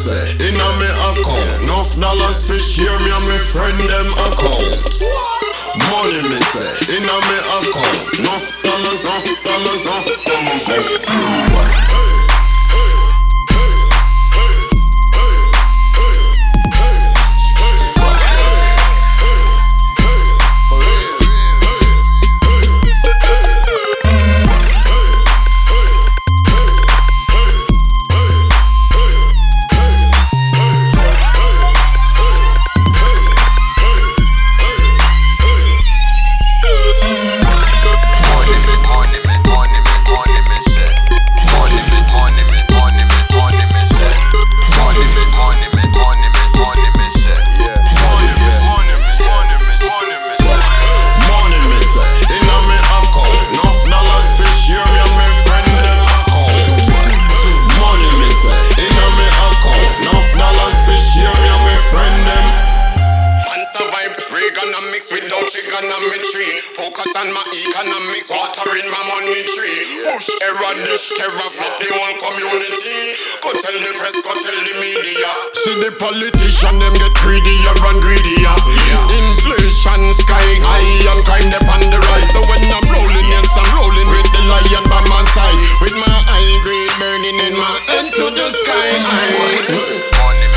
say, inna me account, enough dollars for share me and me friend them account. Money me say, inna me account, enough dollars. Without trigonometry, focus on my economics, watering my money tree. Push error, dish, terror, flip the whole community. Go tell the press, go tell the media. See the politician, them get greedier and greedier. Inflation sky high and crime up on the rise. So when I'm rolling, yes, I'm rolling with the lion by my side, with my high grade burning in my head to the sky high.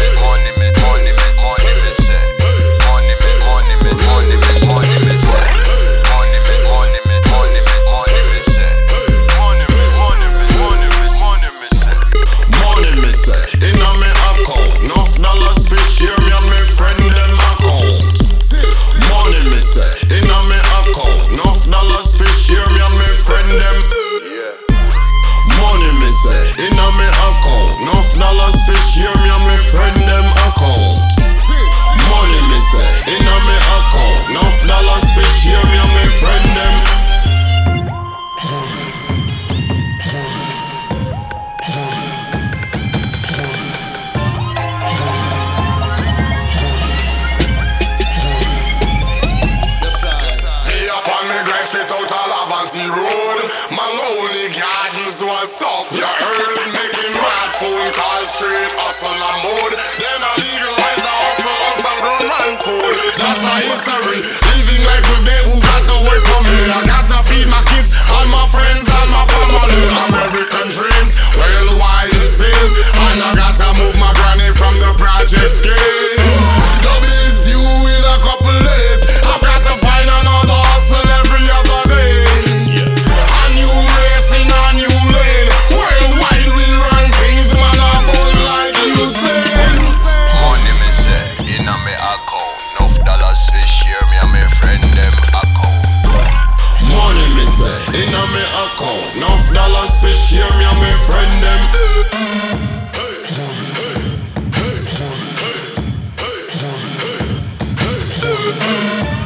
Straight out of Lavanty Road, Maloney Gardens was soft. You heard making mad phone calls, straight hustle and mode. Then I legalize the hustle on some grown man code. That's our history, living life today. Who got to work for me? I got to feed my kids, all my friends, and my family. American dreams, worldwide it seems. And I got to move my granny from the project scheme. Double is due in a couple days. I've got to find another hustle every other day. A new race in a new lane. Worldwide we run things, man, about like you say. Money me say, inna me account, enough dollars we share me and me friend them account. Money me say, inna me account, enough dollars we share me and me friend them. Hey.